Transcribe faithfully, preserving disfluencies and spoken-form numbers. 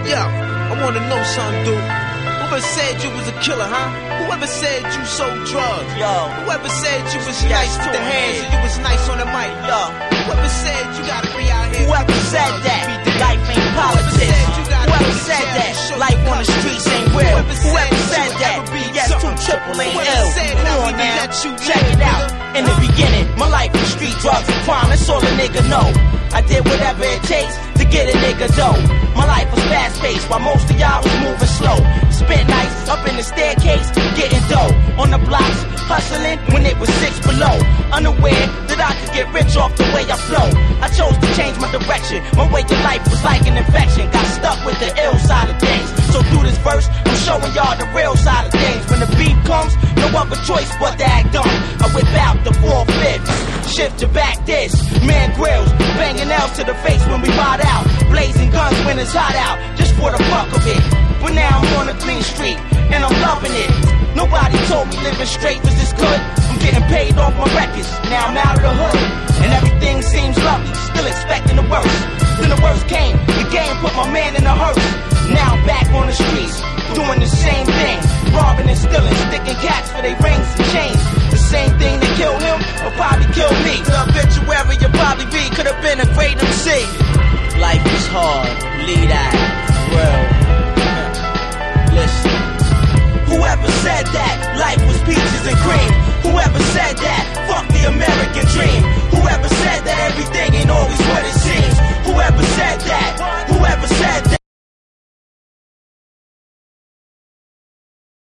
Yo, I wanna know something, dude. Whoever said you was a killer, huh? Whoever said you sold drugs? Yo. Whoever said you was yes, nice with the hands and you was nice on the mic? Yo. Whoever said you gotta be out here? Whoever said that life ain't politics? Whoever said that life on the streets ain't real? Whoever said that yes, two triple ain't ill? Come on now, check it out. In the beginning, my life was street drugs and crime. That's all a nigga know. I did whatever it takes to get a nigga dough. My life was fast-paced while most of y'all was moving slow. Spent nights up in the staircase, getting dough. On the blocks, hustling when it was six below. Unaware that I could get rich off the way I flow. I chose to change my direction. My way of life was like an infection. Got stuck with the ill side of things. So through this verse, I'm showing y'all the real side of things. When the beat comes, no other choice but to act dumb. I whip out the four fifths, shift to back this. Man grills, banging L's to the face when we ride out. Blazing guns when it's hot out, just for the fuck of it. But now I'm on a clean street, and I'm loving it. Nobody told me living straight was this good. I'm getting paid off my records, now I'm out of the hood. And everything seems lovely, still expecting the worst. Then the worst came, the game put my man in a hearse. Now I'm back on the streets, doing the same thing. Robbing and stealing, sticking cats for their rings and chains. The same thing that killed him, will probably kill me. The obituary you'll probably be, could have been a great M C. Life is hard, lead out, world. Listen. Whoever said that